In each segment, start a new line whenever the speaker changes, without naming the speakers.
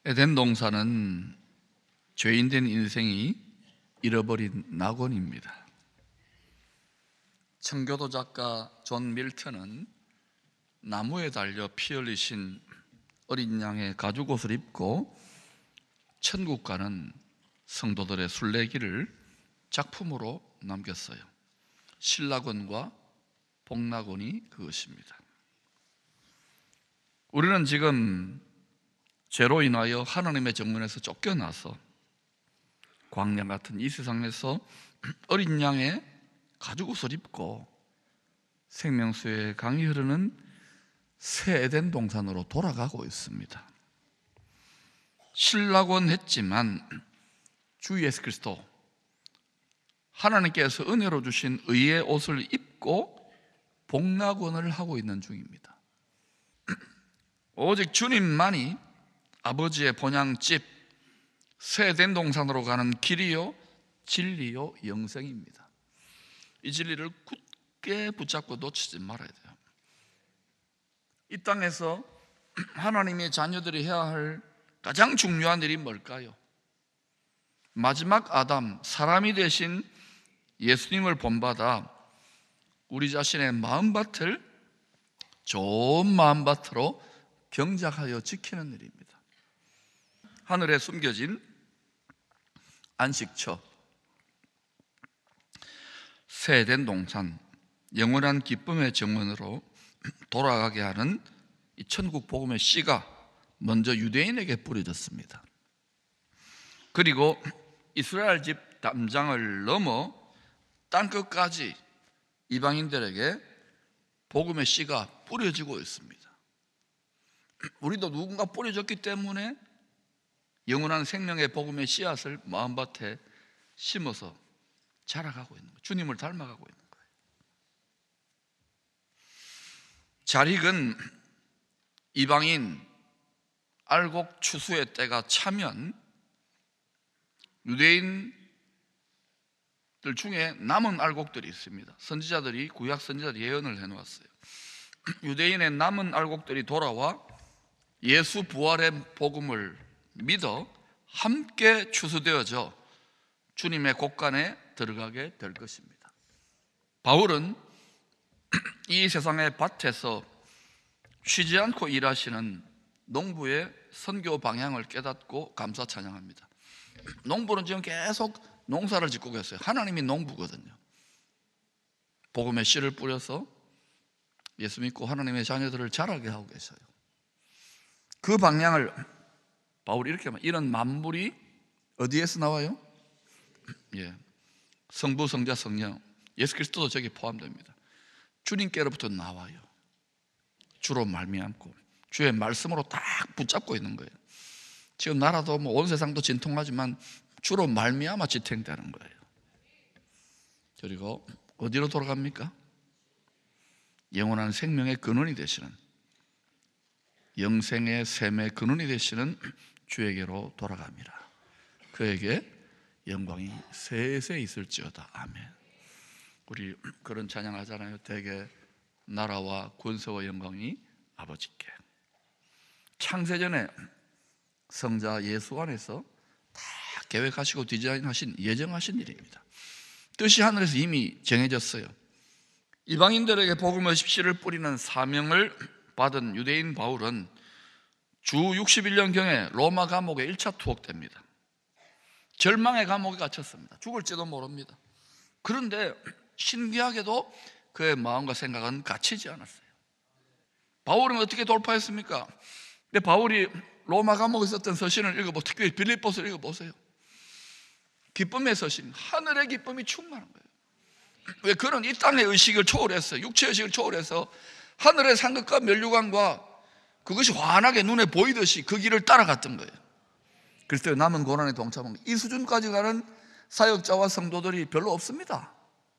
에덴 동산은 죄인된 인생이 잃어버린 낙원입니다. 청교도 작가 존 밀턴은 나무에 달려 피 흘리신 어린 양의 가죽옷을 입고 천국 가는 성도들의 순례길을 작품으로 남겼어요. 신낙원과 복낙원이 그것입니다. 우리는 지금 죄로 인하여 하나님의 정문에서 쫓겨나서 광야 같은 이 세상에서 어린 양의 가죽옷을 입고 생명수의 강이 흐르는 새 에덴 동산으로 돌아가고 있습니다. 신낙원 했지만 주 예수 그리스도 하나님께서 은혜로 주신 의의 옷을 입고 복낙원을 하고 있는 중입니다. 오직 주님만이 아버지의 본향집 새 에덴 동산으로 가는 길이요 진리요 영생입니다. 이 진리를 굳게 붙잡고 놓치지 말아야 돼요. 이 땅에서 하나님의 자녀들이 해야 할 가장 중요한 일이 뭘까요? 마지막 아담, 사람이 되신 예수님을 본받아 우리 자신의 마음밭을 좋은 마음밭으로 경작하여 지키는 일입니다. 하늘에 숨겨진 안식처, 새 에덴 동산, 영원한 기쁨의 정원으로 돌아가게 하는 이 천국 복음의 씨가 먼저 유대인에게 뿌려졌습니다. 그리고 이스라엘 집 담장을 넘어 땅끝까지 이방인들에게 복음의 씨가 뿌려지고 있습니다. 우리도 누군가 뿌려졌기 때문에 영원한 생명의 복음의 씨앗을 마음밭에 심어서 자라가고 있는 거예요. 주님을 닮아가고 있는 거예요. 잘 익은 이방인 알곡 추수의 때가 차면 유대인들 중에 남은 알곡들이 있습니다. 선지자들이, 구약 선지자들이 예언을 해놓았어요. 유대인의 남은 알곡들이 돌아와 예수 부활의 복음을 믿어 함께 추수되어져 주님의 곳간에 들어가게 될 것입니다. 바울은 이 세상의 밭에서 쉬지 않고 일하시는 농부의 선교 방향을 깨닫고 감사 찬양합니다. 농부는 지금 계속 농사를 짓고 계세요. 하나님이 농부거든요. 복음의 씨를 뿌려서 예수 믿고 하나님의 자녀들을 자라게 하고 계셔요. 그 방향을 바울이 이렇게 말합니다. 이런 만물이 어디에서 나와요? 성부, 성자, 성령, 예수 그리스도도 저기 포함됩니다. 주님께로부터 나와요. 주로 말미암고 주의 말씀으로 딱 붙잡고 있는 거예요. 지금 나라도 온 세상도 진통하지만 주로 말미암아 지탱되는 거예요. 그리고 어디로 돌아갑니까? 영원한 생명의 근원이 되시는, 영생의 샘의 근원이 되시는 주에게로 돌아갑니다. 그에게 영광이 세세 있을지어다. 아멘. 우리 그런 찬양하잖아요. 대개 나라와 권세와 영광이 아버지께. 창세전에 성자 예수 안에서 다 계획하시고 디자인하신, 예정하신 일입니다. 뜻이 하늘에서 이미 정해졌어요. 이방인들에게 복음의 씨를 뿌리는 사명을 받은 유대인 바울은 주 61년경에 로마 감옥에 1차 투옥됩니다. 절망의 감옥에 갇혔습니다. 죽을지도 모릅니다. 그런데 신기하게도 그의 마음과 생각은 갇히지 않았어요. 바울은 어떻게 돌파했습니까? 근데 바울이 로마 감옥에 썼던 서신을 읽어보세요. 특히 빌립보서를 읽어보세요. 기쁨의 서신, 하늘의 기쁨이 충만한 거예요. 왜? 그런 이 땅의 의식을 초월해서, 육체의 의식을 초월해서 하늘의 상급과 면류관과 그것이 환하게 눈에 보이듯이 그 길을 따라갔던 거예요. 그래서 남은 고난에 동참한 거예요. 이 수준까지 가는 사역자와 성도들이 별로 없습니다.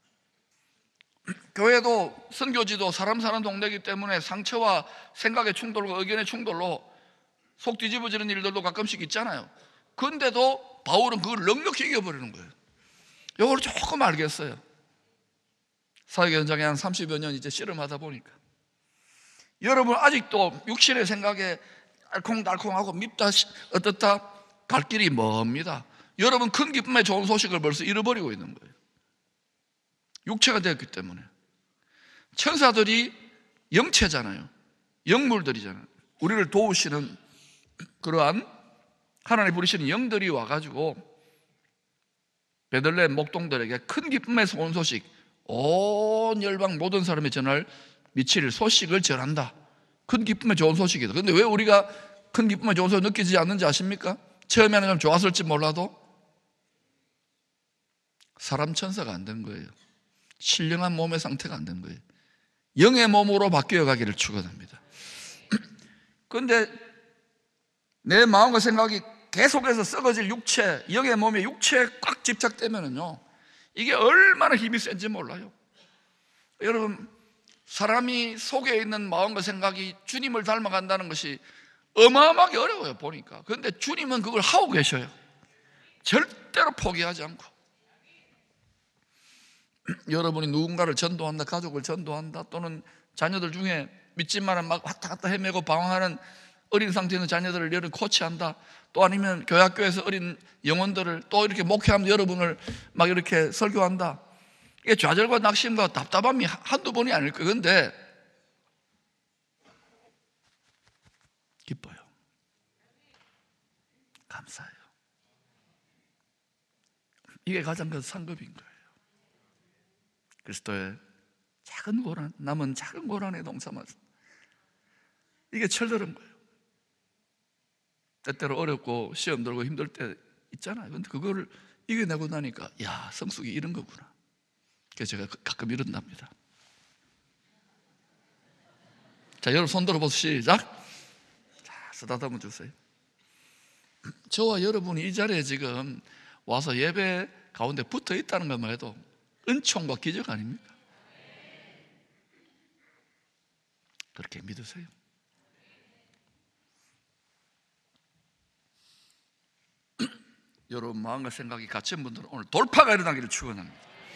교회도 선교지도 사람 사는 동네이기 때문에 상처와 생각의 충돌과 의견의 충돌로 속 뒤집어지는 일들도 가끔씩 있잖아요. 그런데도 바울은 그걸 넉넉히 이겨버리는 거예요. 이걸 조금 알겠어요. 사역 현장에 한 30여 년 이제 씨름하다 보니까 여러분 아직도 육신의 생각에 알콩달콩하고 밉다 어떻다 갈 길이 멉니다. 여러분 큰 기쁨의 좋은 소식을 벌써 잃어버리고 있는 거예요. 육체가 되었기 때문에. 천사들이 영체잖아요. 영물들이잖아요. 우리를 도우시는 그러한 하나님 부르시는 영들이 와가지고 베들레헴 목동들에게 큰 기쁨의 좋은 소식, 온 열방 모든 사람의 전할 미칠 소식을 전한다. 큰 기쁨의 좋은 소식이다. 그런데 왜 우리가 큰 기쁨의 좋은 소식을 느끼지 않는지 아십니까? 처음에는 좀 좋았을지 몰라도 사람 천사가 안 된 거예요. 신령한 몸의 상태가 안 된 거예요. 영의 몸으로 바뀌어 가기를 축원합니다. 그런데 내 마음과 생각이 계속해서 썩어질 육체, 영의 몸에 육체에 꽉 집착되면은요, 이게 얼마나 힘이 센지 몰라요. 여러분, 사람이 속에 있는 마음과 생각이 주님을 닮아간다는 것이 어마어마하게 어려워요, 보니까. 그런데 주님은 그걸 하고 계셔요. 절대로 포기하지 않고. 여러분이 누군가를 전도한다, 가족을 전도한다, 또는 자녀들 중에 믿지만은 막 왔다 갔다 헤매고 방황하는 어린 상태에 있는 자녀들을 여러분 코치한다, 또 아니면 교회학교에서 어린 영혼들을 또 이렇게 목회하면서 여러분을 막 이렇게 설교한다. 이게 좌절과 낙심과 답답함이 한두 번이 아닐 거예요. 그런데 기뻐요. 감사해요. 이게 가장 큰 상급인 거예요. 그리스도의 작은 고난, 남은 작은 고난에 동참하죠. 이게 철들은 거예요. 때때로 어렵고 시험 들고 힘들 때 있잖아요. 그런데 그거를 이겨내고 나니까 야, 성숙이 이런 거구나. 그래서 제가 가끔 이런답니다. 자, 여러분 손 들어보세요. 시작. 자, 쓰다듬어 주세요. 저와 여러분이 이 자리에 지금 와서 예배 가운데 붙어 있다는 것만 해도 은총과 기적 아닙니까? 그렇게 믿으세요. 여러분 마음과 생각이 갇힌 분들은 오늘 돌파가 일어나기를 축원합니다.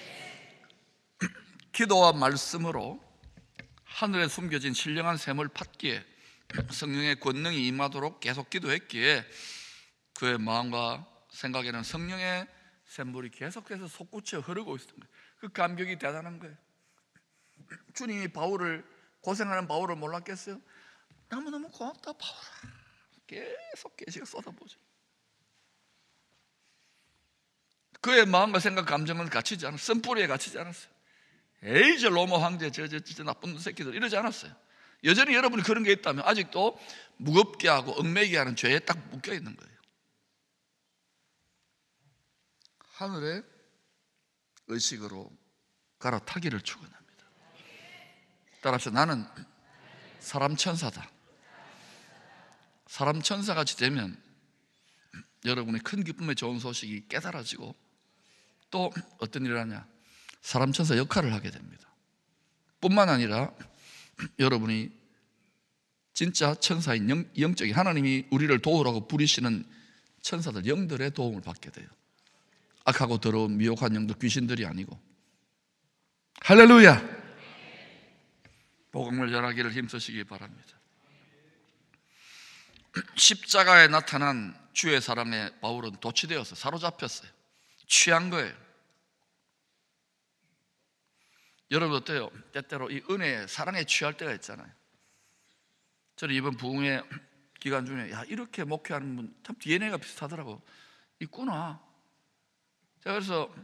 기도와 말씀으로 하늘에 숨겨진 신령한 샘을 팠기에 성령의 권능이 임하도록 계속 기도했기에 그의 마음과 생각에는 성령의 샘물이 계속해서 솟구쳐 흐르고 있었던 거예요. 그 감격이 대단한 거예요. 주님이 바울을, 고생하는 바울을 몰랐겠어요? 너무너무 고맙다 바울아. 계속 계시가 쏟아보죠. 그의 마음과 생각, 감정은 갇히지 않았어요. 쓴뿌리에 갇히지 않았어요. 에이 저 로마 황제 저 나쁜 새끼들 이러지 않았어요. 여전히 여러분이 그런 게 있다면 아직도 무겁게 하고 얽매이게 하는 죄에 딱 묶여 있는 거예요. 하늘의 의식으로 갈아타기를 축원합니다. 따라서 나는 사람 천사다. 사람 천사같이 되면 여러분의 큰 기쁨의 좋은 소식이 깨달아지고 또 어떤 일을 하냐, 사람 천사 역할을 하게 됩니다. 뿐만 아니라 여러분이 진짜 천사인 영적인 하나님이 우리를 도우라고 부리시는 천사들, 영들의 도움을 받게 돼요. 악하고 더러운 미혹한 영들, 귀신들이 아니고. 할렐루야. 복음을 전하기를 힘쓰시기 바랍니다. 십자가에 나타난 주의 사랑에 바울은 도취되어서 사로잡혔어요. 취한 거예요. 여러분 어때요? 때때로 이 은혜에, 사랑에 취할 때가 있잖아요. 저는 이번 부흥회 기간 중에 야, 이렇게 목회하는 분 참 DNA가 비슷하더라고. 있구나. 제가 그래서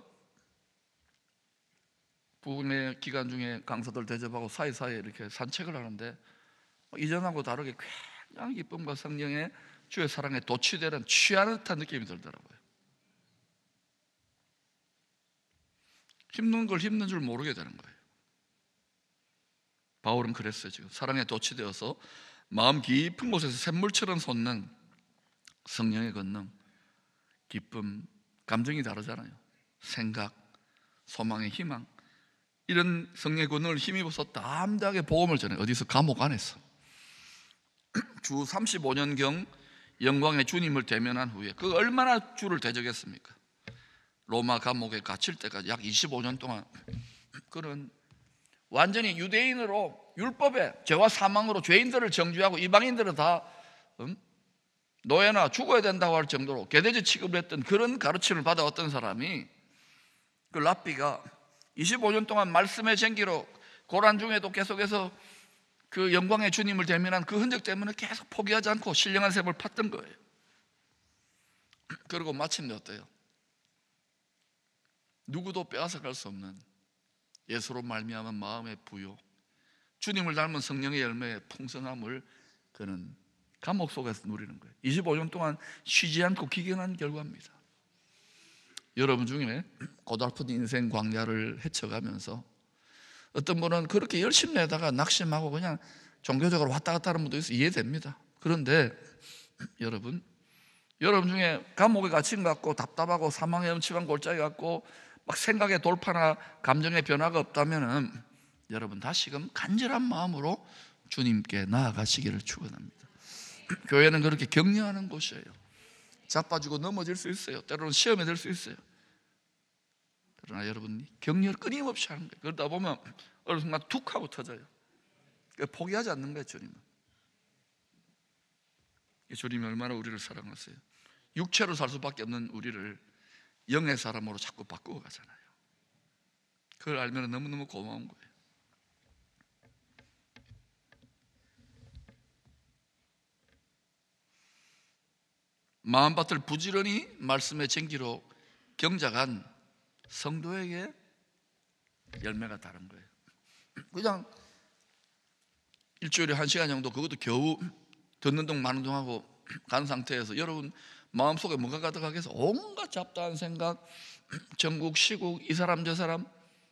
부흥회 기간 중에 강사들 대접하고 사이사이에 이렇게 산책을 하는데 이전하고 다르게 굉장히 기쁨과 성령의 주의 사랑에 도취되는, 취하는 듯한 느낌이 들더라고요. 힘든 걸 힘든 줄 모르게 되는 거예요. 바울은 그랬어요. 지금 사랑에 도취되어서 마음 깊은 곳에서 샘물처럼 솟는 성령의 권능, 기쁨, 감정이 다르잖아요. 생각, 소망의 희망, 이런 성령의 권능을 힘입어서 담대하게 복음을 전해요. 어디서? 감옥 안에서. 주 35년경 영광의 주님을 대면한 후에 그 얼마나 주를 대적했습니까? 로마 감옥에 갇힐 때까지 약 25년 동안 그는 완전히 유대인으로 율법에 죄와 사망으로 죄인들을 정죄하고 이방인들은 다 노예나 죽어야 된다고 할 정도로 개돼지 취급을 했던 그런 가르침을 받아왔던 사람이, 그 랍비가 25년 동안 말씀의 쟁기로 고난 중에도 계속해서 그 영광의 주님을 대면한 그 흔적 때문에 계속 포기하지 않고 신령한 샘을 팠던 거예요. 그리고 마침내 어때요? 누구도 빼앗아갈 수 없는 예수로 말미암은 마음의 부요, 주님을 닮은 성령의 열매의 풍성함을 그는 감옥 속에서 누리는 거예요. 25년 동안 쉬지 않고 기견한 결과입니다. 여러분 중에 고달픈 인생 광야를 헤쳐가면서 어떤 분은 그렇게 열심히 내다가 낙심하고 그냥 종교적으로 왔다 갔다 하는 분도 있어요. 이해됩니다. 그런데 여러분 중에 감옥에 갇힌 것 같고 답답하고 사망의 음침한 골짜기 같고 막 생각의 돌파나 감정의 변화가 없다면은 여러분 다시금 간절한 마음으로 주님께 나아가시기를 축원합니다. 교회는 그렇게 격려하는 곳이에요. 자빠지고 넘어질 수 있어요. 때로는 시험에 들 수 있어요. 그러나 여러분 격려를 끊임없이 하는 거예요. 그러다 보면 어느 순간 툭 하고 터져요. 포기하지 않는 거예요. 주님이 얼마나 우리를 사랑하세요. 육체로 살 수밖에 없는 우리를 영의 사람으로 자꾸 바꾸어 가잖아요. 그걸 알면 너무너무 고마운 거예요. 마음밭을 부지런히 말씀의 쟁기로 경작한 성도에게 열매가 다른 거예요. 그냥 일주일에 1시간 정도, 그것도 겨우 듣는 동 마는 동 하고 간 상태에서 여러분 마음속에 뭐가 가득하겠어? 온갖 잡다한 생각, 전국 시국, 이 사람 저 사람,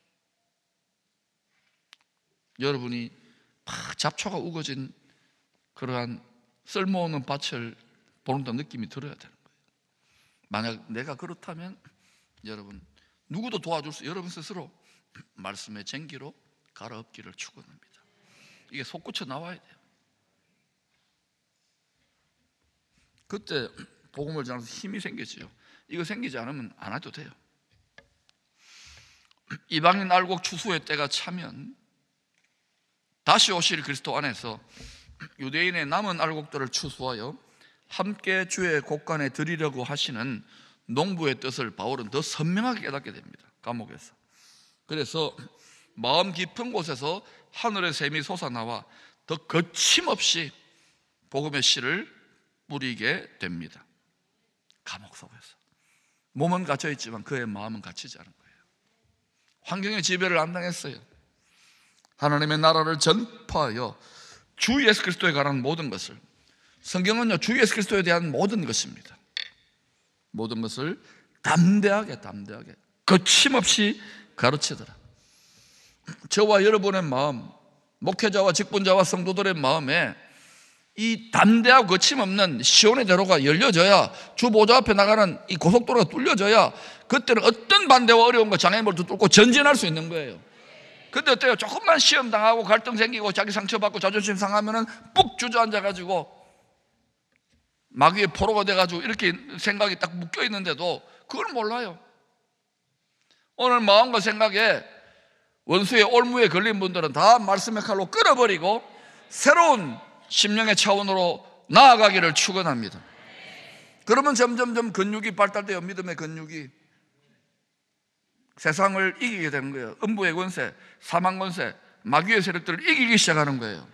여러분이 막 잡초가 우거진 그러한 쓸모없는 밭을 보는 듯한 느낌이 들어야 되는 거예요. 만약 내가 그렇다면 여러분 누구도 도와줄 수, 여러분 스스로 말씀의 쟁기로 갈아엎기를 축원합니다. 이게 솟구쳐 나와야 돼요. 그때 복음을 전하면서 힘이 생기지요. 이거 생기지 않으면 안 해도 돼요. 이방인 알곡 추수의 때가 차면 다시 오실 그리스도 안에서 유대인의 남은 알곡들을 추수하여 함께 주의 곳간에 드리려고 하시는 농부의 뜻을 바울은 더 선명하게 깨닫게 됩니다. 감옥에서. 그래서 마음 깊은 곳에서 하늘의 샘이 솟아나와 더 거침없이 복음의 씨를 뿌리게 됩니다. 감옥 속에서. 몸은 갇혀 있지만 그의 마음은 갇히지 않은 거예요. 환경의 지배를 안 당했어요. 하나님의 나라를 전파하여 주 예수 그리스도에 관한 모든 것을, 성경은요 주 예수 그리스도에 대한 모든 것입니다. 모든 것을 담대하게 거침없이 가르치더라. 저와 여러분의 마음, 목회자와 직분자와 성도들의 마음에 이 담대하고 거침없는 시온의 대로가 열려져야, 주 보좌 앞에 나가는 이 고속도로가 뚫려져야 그때는 어떤 반대와 어려움과 장애물도 뚫고 전진할 수 있는 거예요. 근데 어때요? 조금만 시험 당하고 갈등 생기고 자기 상처받고 자존심 상하면은 뿍 주저앉아가지고 마귀의 포로가 돼가지고 이렇게 생각이 딱 묶여 있는데도 그걸 몰라요. 오늘 마음과 생각에 원수의 올무에 걸린 분들은 다 말씀의 칼로 끌어버리고 새로운 심령의 차원으로 나아가기를 축원합니다. 그러면 점점점 근육이 발달되어 믿음의 근육이 세상을 이기게 되는 거예요. 음부의 권세, 사망 권세, 마귀의 세력들을 이기기 시작하는 거예요.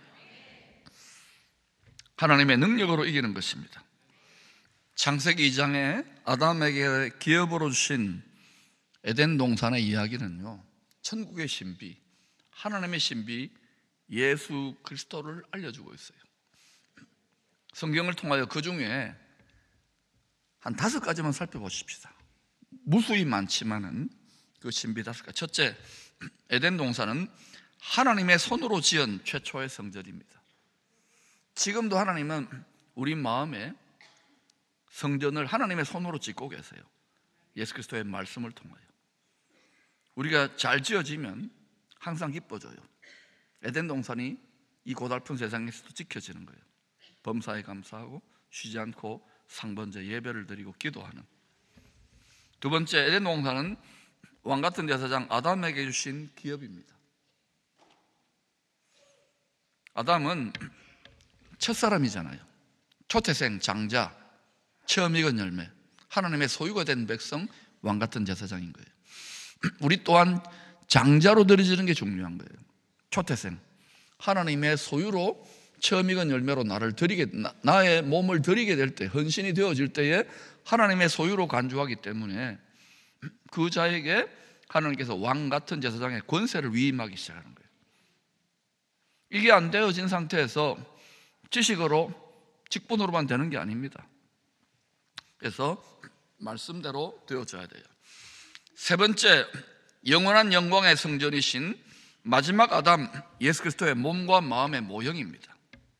하나님의 능력으로 이기는 것입니다. 창세기 2장에 아담에게 기업으로 주신 에덴 동산의 이야기는요, 천국의 신비, 하나님의 신비 예수 그리스도를 알려주고 있어요. 성경을 통하여 그 중에 한 5가지만 살펴보십시다. 무수히 많지만은 그 신비 5가지. 첫째, 에덴 동산은 하나님의 손으로 지은 최초의 성전입니다. 지금도 하나님은 우리 마음에 성전을 하나님의 손으로 짓고 계세요. 예수 그리스도의 말씀을 통하여. 우리가 잘 지어지면 항상 기뻐져요. 에덴 동산이 이 고달픈 세상에서도 지켜지는 거예요. 범사에 감사하고 쉬지 않고 상번제 예배를 드리고 기도하는. 두 번째, 에덴 동산은 왕같은 제사장 아담에게 주신 기업입니다. 아담은 첫사람이잖아요. 초태생, 장자, 처음 익은 열매, 하나님의 소유가 된 백성, 왕같은 제사장인 거예요. 우리 또한 장자로 드려지는 게 중요한 거예요. 초태생, 하나님의 소유로 처음 익은 열매로 나의 몸을 드리게 될 때, 헌신이 되어질 때에 하나님의 소유로 간주하기 때문에 그 자에게 하나님께서 왕같은 제사장의 권세를 위임하기 시작하는 거예요. 이게 안 되어진 상태에서 지식으로, 직분으로만 되는 게 아닙니다. 그래서 말씀대로 되어져야 돼요. 세 번째, 영원한 영광의 성전이신 마지막 아담 예수 그리스도의 몸과 마음의 모형입니다.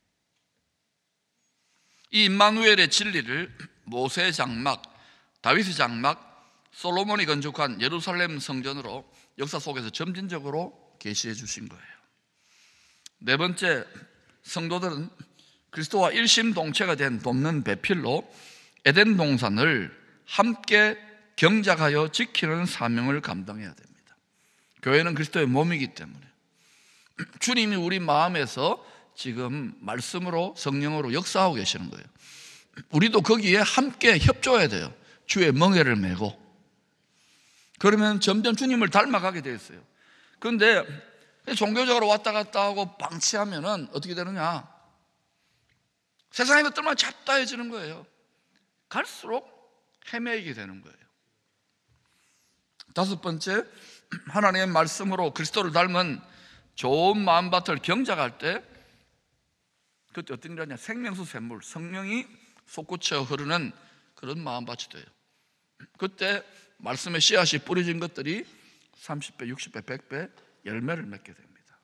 이 임마누엘의 진리를 모세의 장막, 다윗의 장막, 솔로몬이 건축한 예루살렘 성전으로 역사 속에서 점진적으로 계시해 주신 거예요. 네 번째, 성도들은 그리스도와 일심동체가 된 돕는 배필로 에덴 동산을 함께 경작하여 지키는 사명을 감당해야 됩니다. 교회는 그리스도의 몸이기 때문에 주님이 우리 마음에서 지금 말씀으로, 성령으로 역사하고 계시는 거예요. 우리도 거기에 함께 협조해야 돼요. 주의 멍에를 메고. 그러면 점점 주님을 닮아가게 되어 있어요. 그런데 종교적으로 왔다 갔다 하고 방치하면은 어떻게 되느냐? 세상의 것들만 잡다해지는 거예요. 갈수록 헤매이게 되는 거예요. 다섯 번째, 하나님의 말씀으로 그리스도를 닮은 좋은 마음밭을 경작할 때 그때 어떤 일이 하냐? 생명수 샘물, 성령이 솟구쳐 흐르는 그런 마음밭이 돼요. 그때 말씀의 씨앗이 뿌려진 것들이 30배, 60배, 100배 열매를 맺게 됩니다.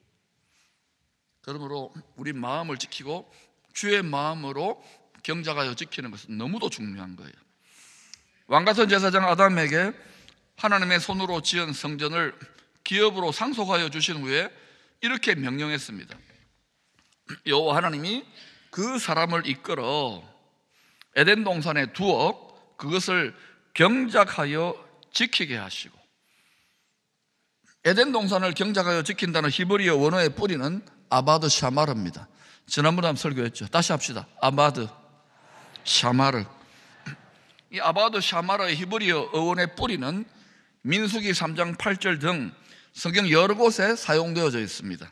그러므로 우리 마음을 지키고 주의 마음으로 경작하여 지키는 것은 너무도 중요한 거예요. 왕같은 제사장 아담에게 하나님의 손으로 지은 성전을 기업으로 상속하여 주신 후에 이렇게 명령했습니다. 여호와 하나님이 그 사람을 이끌어 에덴 동산에 두어 그것을 경작하여 지키게 하시고, 에덴 동산을 경작하여 지킨다는 히브리어 원어의 뿌리는 아바드 샤마르입니다. 지난번에 한번 설교했죠. 다시 합시다. 아바드 샤마르. 이 아바드 샤마르의 히브리어 어원의 뿌리는 민수기 3장 8절 등 성경 여러 곳에 사용되어져 있습니다.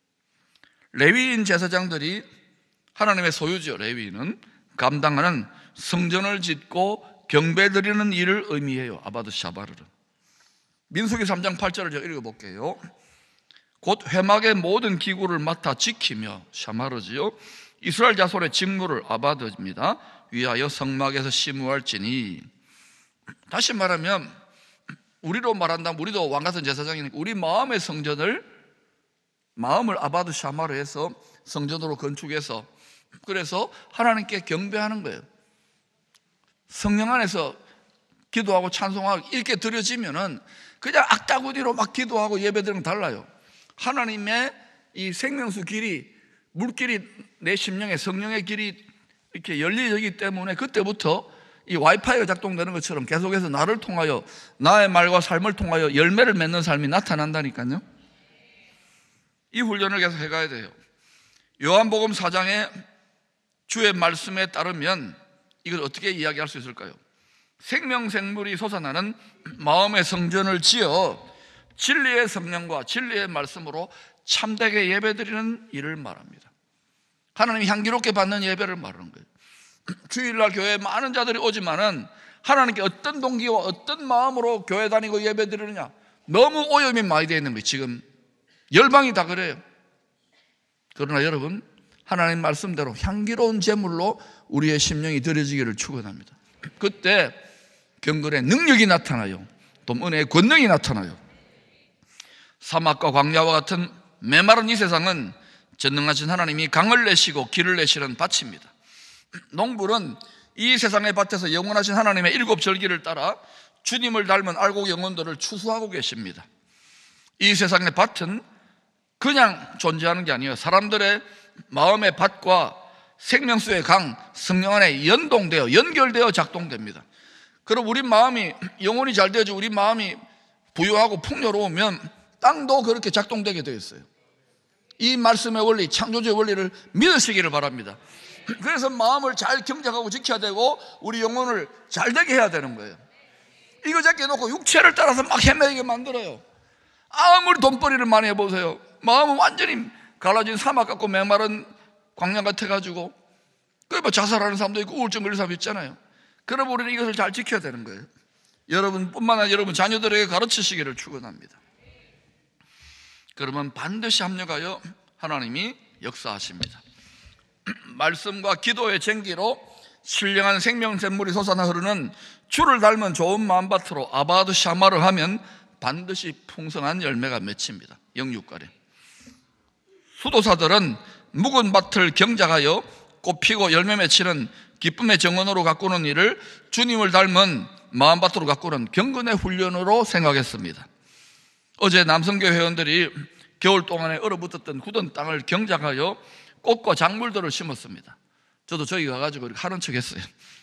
레위인 제사장들이 하나님의 소유지요. 레위인은 감당하는 성전을 짓고 경배드리는 일을 의미해요. 아바드 샤바르는. 민수기 3장 8절을 제가 읽어볼게요. 곧 회막의 모든 기구를 맡아 지키며, 샤마르지요, 이스라엘 자손의 직무를, 아바드입니다, 위하여 성막에서 심우할지니. 다시 말하면 우리로 말한다면 우리도 왕같은 제사장이니까 우리 마음의 성전을, 마음을 아바드 샤마르해서 성전으로 건축해서, 그래서 하나님께 경배하는 거예요. 성령 안에서 기도하고 찬송하고 이렇게 드려지면은 그냥 악다구니로 막 기도하고 예배드리는 건 달라요. 하나님의 이 생명수 길이, 물길이 내 심령에, 성령의 길이 이렇게 열리기 때문에 그때부터 이 와이파이가 작동되는 것처럼 계속해서 나를 통하여, 나의 말과 삶을 통하여 열매를 맺는 삶이 나타난다니까요. 이 훈련을 계속 해가야 돼요. 요한복음 4장에 주의 말씀에 따르면 이걸 어떻게 이야기할 수 있을까요? 생명생물이 솟아나는 마음의 성전을 지어 진리의 성령과 진리의 말씀으로 참되게 예배드리는 일을 말합니다. 하나님이 향기롭게 받는 예배를 말하는 거예요. 주일날 교회에 많은 자들이 오지만은 하나님께 어떤 동기와 어떤 마음으로 교회 다니고 예배드리느냐, 너무 오염이 많이 되어 있는 거예요. 지금 열방이 다 그래요. 그러나 여러분, 하나님 말씀대로 향기로운 제물로 우리의 심령이 드려지기를 축원합니다. 그때 경건의 능력이 나타나요. 또 은혜의 권능이 나타나요. 사막과 광야와 같은 메마른 이 세상은 전능하신 하나님이 강을 내시고 길을 내시는 밭입니다. 농부는 이 세상의 밭에서 영원하신 하나님의 일곱 절기를 따라 주님을 닮은 알곡 영혼들을 추수하고 계십니다. 이 세상의 밭은 그냥 존재하는 게 아니에요. 사람들의 마음의 밭과 생명수의 강, 성령 안에 연동되어, 연결되어 작동됩니다. 그럼 우리 마음이, 영혼이 잘 되어지고 우리 마음이 부유하고 풍요로우면 땅도 그렇게 작동되게 되어 있어요. 이 말씀의 원리, 창조주의 원리를 믿으시기를 바랍니다. 그래서 마음을 잘 경작하고 지켜야 되고 우리 영혼을 잘 되게 해야 되는 거예요. 이거 제껴놓고 육체를 따라서 막 헤매게 만들어요. 아무리 돈벌이를 많이 해보세요. 마음은 완전히 갈라진 사막 같고 메마른 광야 같아가지고 뭐 자살하는 사람도 있고 우울증 걸린 사람도 있잖아요. 그럼 우리는 이것을 잘 지켜야 되는 거예요. 여러분뿐만 아니라 여러분 자녀들에게 가르치시기를 축원합니다. 그러면 반드시 합력하여 하나님이 역사하십니다. 말씀과 기도의 쟁기로 신령한 생명샘물이 솟아나 흐르는 주를 닮은 좋은 마음밭으로 아바드 샤마를 하면 반드시 풍성한 열매가 맺힙니다. 영육가래. 수도사들은 묵은 밭을 경작하여 꽃피고 열매 맺히는 기쁨의 정원으로 가꾸는 일을 주님을 닮은 마음밭으로 가꾸는 경건의 훈련으로 생각했습니다. 어제 남성교 회원들이 겨울 동안에 얼어붙었던 굳은 땅을 경작하여 꽃과 작물들을 심었습니다. 저도 저기 가가지고 하는 척 했어요.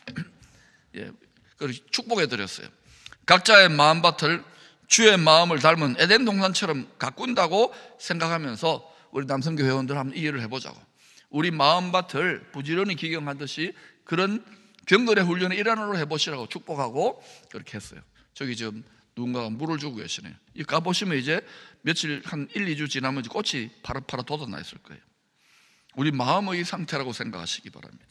예, 축복해 드렸어요. 각자의 마음밭을 주의 마음을 닮은 에덴 동산처럼 가꾼다고 생각하면서 우리 남성교 회원들 한번 이해를 해보자고. 우리 마음밭을 부지런히 기경하듯이 그런 경건의 훈련의 일환으로 해보시라고 축복하고 그렇게 했어요. 저기 지금 누군가가 물을 주고 계시네요. 이 가보시면 이제 며칠 한 1, 2주 지나면 꽃이 파릇파릇 돋아나 있을 거예요. 우리 마음의 상태라고 생각하시기 바랍니다.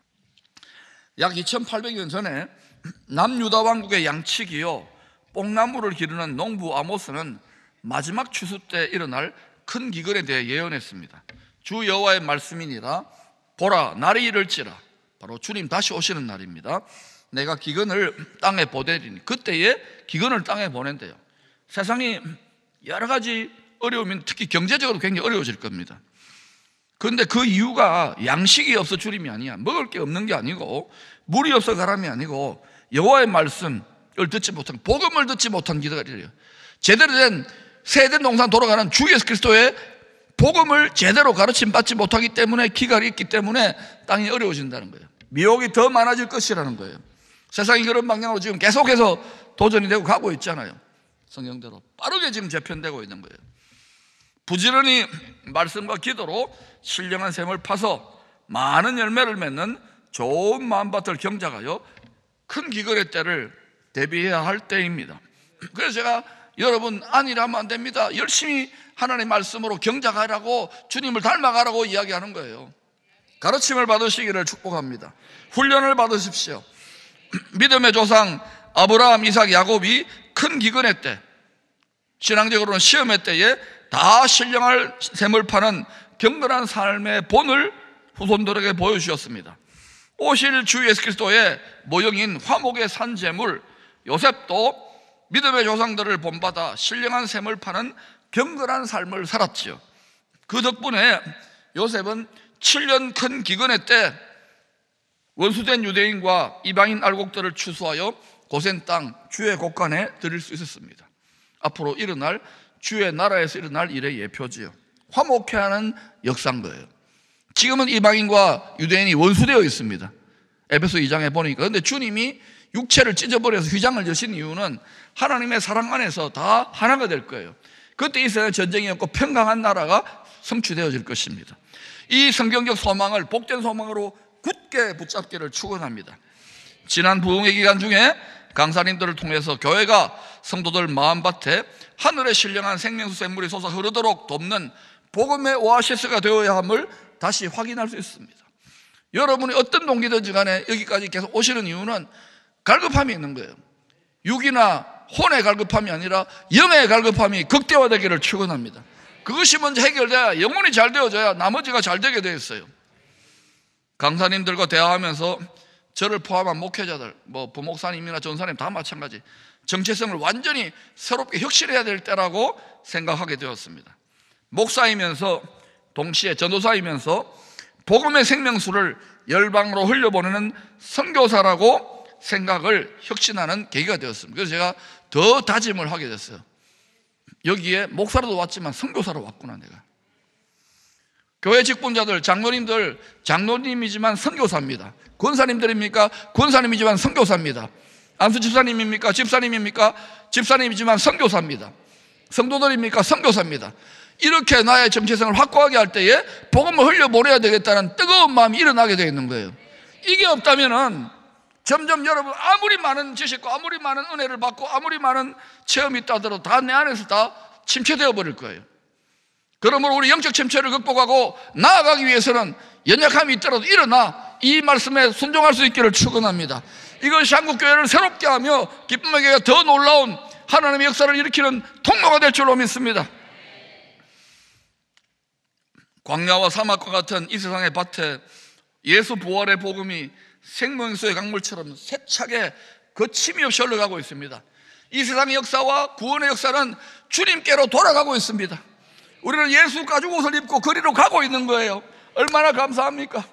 약 2800년 전에 남유다 왕국의 양치기요 뽕나무를 기르는 농부 아모스는 마지막 추수 때 일어날 큰 기근에 대해 예언했습니다. 주 여호와의 말씀이니라. 보라, 날이 이를지라. 바로 주님 다시 오시는 날입니다. 내가 기근을 땅에 보내리니. 그때에 기근을 땅에 보낸대요. 세상이 여러 가지 어려우면 특히 경제적으로 굉장히 어려워질 겁니다. 그런데 그 이유가 양식이 없어 주림이 아니야. 먹을 게 없는 게 아니고 물이 없어 가람이 아니고 여호와의 말씀을 듣지 못한, 복음을 듣지 못한 기다려요. 제대로 된 세대 농산 돌아가는 주 예수 그리스도의 복음을 제대로 가르침 받지 못하기 때문에 기갈이 있기 때문에 땅이 어려워진다는 거예요. 미혹이 더 많아질 것이라는 거예요. 세상이 그런 방향으로 지금 계속해서 도전이 되고 가고 있잖아요. 성경대로 빠르게 지금 재편되고 있는 거예요. 부지런히 말씀과 기도로 신령한 샘을 파서 많은 열매를 맺는 좋은 마음밭을 경작하여 큰 기근의 때를 대비해야 할 때입니다. 그래서 제가 여러분 안일하면 안 됩니다. 열심히 하나님의 말씀으로 경작하라고 주님을 닮아가라고 이야기하는 거예요. 가르침을 받으시기를 축복합니다. 훈련을 받으십시오. 믿음의 조상 아브라함, 이삭, 야곱이 큰 기근의 때, 신앙적으로는 시험의 때에 다 신령할 샘을 파는 경건한 삶의 본을 후손들에게 보여주셨습니다. 오실 주 예수 그리스도의 모형인 화목의 산재물 요셉도 믿음의 조상들을 본받아 신령한 샘을 파는 경건한 삶을 살았지요. 그 덕분에 요셉은 7년 큰 기근의 때 원수된 유대인과 이방인 알곡들을 추수하여 고센 땅 주의 곳간에 드릴 수 있었습니다. 앞으로 일어날 주의 나라에서 일어날 일의 예표지요. 화목해하는 역사인 거예요. 지금은 이방인과 유대인이 원수되어 있습니다. 에베소 2장에 보니까. 그런데 주님이 육체를 찢어버려서 휘장을 여신 이유는 하나님의 사랑 안에서 다 하나가 될 거예요. 그때 이스라엘 전쟁이 없고 평강한 나라가 성취되어질 것입니다. 이 성경적 소망을 복된 소망으로 굳게 붙잡기를 축원합니다. 지난 부흥의 기간 중에 강사님들을 통해서 교회가 성도들 마음밭에 하늘의 신령한 생명수 샘물이 솟아 흐르도록 돕는 복음의 오아시스가 되어야 함을 다시 확인할 수 있습니다. 여러분이 어떤 동기든지 간에 여기까지 계속 오시는 이유는 갈급함이 있는 거예요. 육이나 혼의 갈급함이 아니라 영의 갈급함이 극대화되기를 축원합니다. 그것이 먼저 해결돼야 영혼이 잘 되어져야 나머지가 잘 되게 되어 있어요. 강사님들과 대화하면서 저를 포함한 목회자들, 부목사님이나 전사님 다 마찬가지, 정체성을 완전히 새롭게 혁신해야 될 때라고 생각하게 되었습니다. 목사이면서 동시에 전도사이면서 복음의 생명수를 열방으로 흘려보내는 선교사라고 생각을 혁신하는 계기가 되었습니다. 그래서 제가 더 다짐을 하게 됐어요. 여기에 목사로도 왔지만 선교사로 왔구나 내가. 교회 직분자들, 장로님들, 장로님이지만 선교사입니다. 권사님들입니까? 권사님이지만 선교사입니다. 안수 집사님입니까? 집사님입니까? 집사님이지만 선교사입니다. 성도들입니까? 선교사입니다. 이렇게 나의 정체성을 확고하게 할 때에 복음을 흘려보내야 되겠다는 뜨거운 마음이 일어나게 되어 있는 거예요. 이게 없다면은 점점 여러분 아무리 많은 지식과 아무리 많은 은혜를 받고 아무리 많은 체험이 있다 하더라도 다 내 안에서 다 침체되어 버릴 거예요. 그러므로 우리 영적 침체를 극복하고 나아가기 위해서는 연약함이 있더라도 일어나 이 말씀에 순종할 수 있기를 축원합니다. 이것이 한국교회를 새롭게 하며 기쁨의 교회가 더 놀라운 하나님의 역사를 일으키는 통로가 될 줄로 믿습니다. 광야와 사막과 같은 이 세상의 밭에 예수 부활의 복음이 생명수의 강물처럼 세차게 거침이 없이 흘러가고 있습니다. 이 세상의 역사와 구원의 역사는 주님께로 돌아가고 있습니다. 우리는 예수 가죽 옷을 입고 거리로 가고 있는 거예요. 얼마나 감사합니까?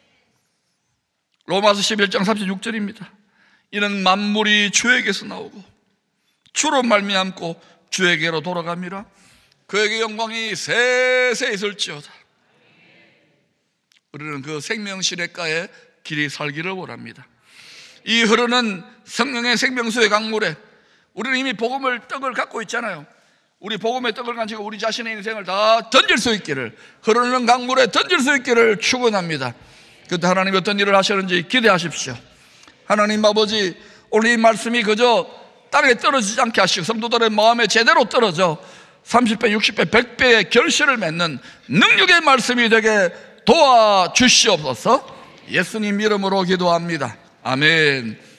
로마서 11장 36절입니다. 이는 만물이 주에게서 나오고 주로 말미암고 주에게로 돌아갑니다. 그에게 영광이 세세 있을지어다. 우리는 그 생명 시냇가에 길이 살기를 원합니다. 이 흐르는 성령의 생명수의 강물에 우리는 이미 복음의 떡을 갖고 있잖아요. 우리 복음의 떡을 가지고 우리 자신의 인생을 다 던질 수 있기를, 흐르는 강물에 던질 수 있기를 축원합니다. 그때 하나님이 어떤 일을 하시는지 기대하십시오. 하나님 아버지, 오늘 이 말씀이 그저 땅에 떨어지지 않게 하시고 성도들의 마음에 제대로 떨어져 30배, 60배, 100배의 결실을 맺는 능력의 말씀이 되게 도와주시옵소서. 예수님 이름으로 기도합니다. 아멘.